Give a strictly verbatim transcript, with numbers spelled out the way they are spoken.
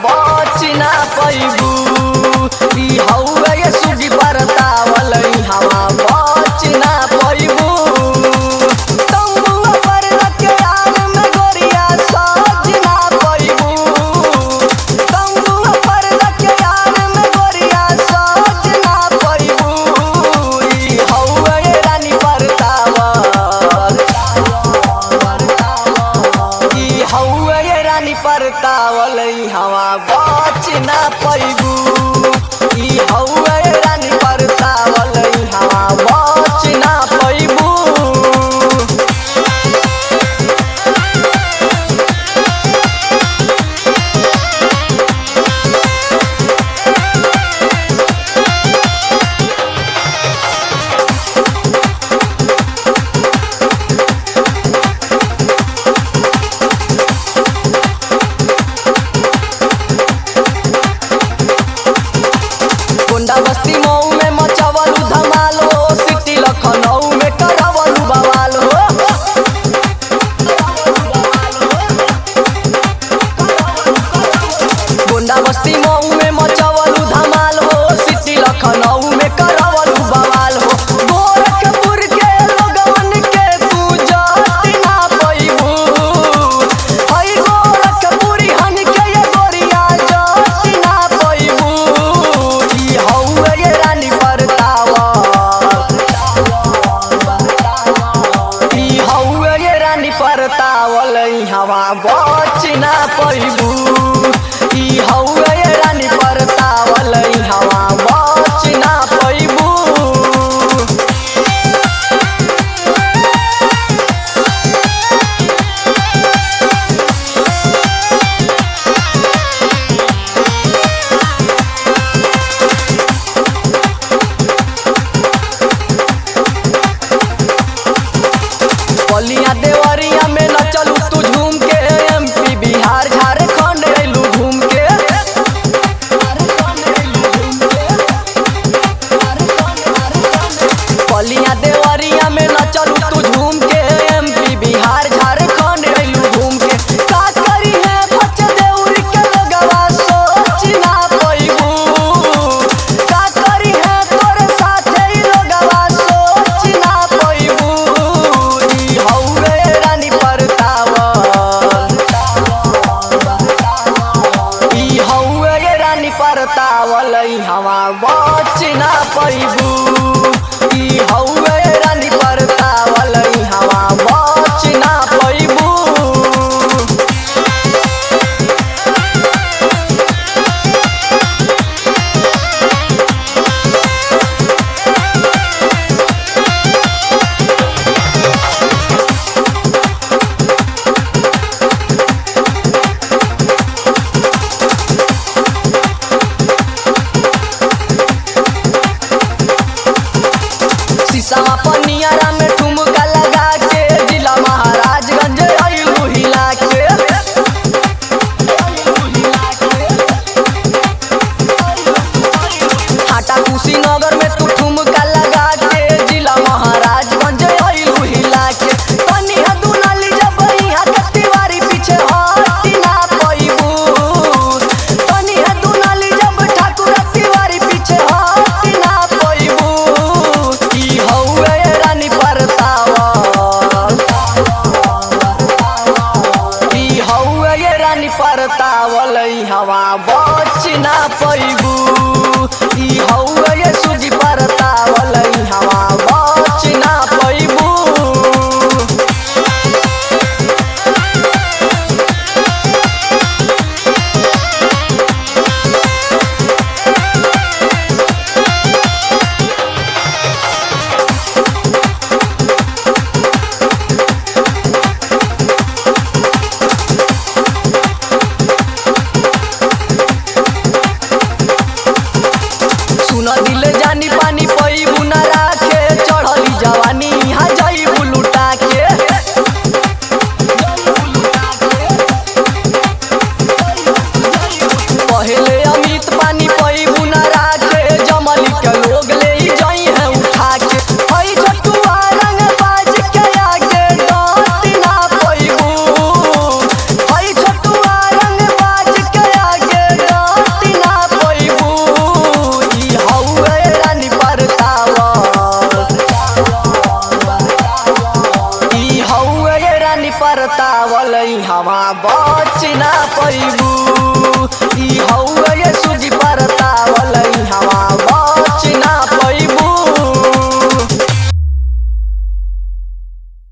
बच ना पैबू। ई हौवे ये सुगी परतावल हवा बच ना पैबू। तंबुआ पर रखे आग में गोरिया सज ना पैबू। तंबुआ पर रखे आग में गोरिया सज ना पैबू। ई हौवे ये रानी परतावल ई हौवे ये रानी परतावल हवा बच ना पैबू। ई हौवे ये रानी परतावल हवा बच ना पैबू। गोंडा बस्ती मऊ में मचवलू धमाल हो। सिटी लखनऊ में करवलू बवाल हो। गोंडा बस्ती मऊ में मचवलू धमाल हो। सिटी लखनऊ में करवलू बवाल हो। गोरखपुर के लोगवन के तू जट ना पैबू। हई गोरखपुरी हन के ये गोरिया जट ना पैबू। ई हौवे ये रानी परतावल ई हौवे ये रानी परतावल हवा बच ना पैबू। ई हौवे ये रानी परतावल हवा बच ना पैबू। बलिया देवरिया में न चलू तू झूम के। एमपी बिहार झारखंड अइलू घूम के। बलिया देवरिया में न चलू तू झूम के। एमपी बिहार झारखंड अइलू घूम के। का करी है बच देउरी के लगवा सोच ना पैबू। का करी है तोरे साथे ई लगवा सोच ना पैबू। ई हौवे रानी परतावल ई हौवे ये रानी परतावल हवा बच ना पैबू। ई हौवे रानी परतावल हवा बच ना पैबू। शीशा पनियारा में ठुमका लगा के जिला महाराजगंज अइलू हिला के। हाटा कुशीनगर में तू ठुमका लगा के जिला महाराजगंज अइलू हिला के। तनी हदू नाली जब यहाँ के तिवारी पीछे हट ना पैबू। तनी हदू नाली जब ठाकुर तिवारी पीछे हट ना पैबू। ई हौवे रानी परतावल ई हौवे रानी परतावल हवा बच ना पैबू। ई हौवे सुगी परतावल हवा बच ना पैबू। सुन दिल जानी पानी हवा बच ना पैबू। ई हौवे ये सूजी परतावल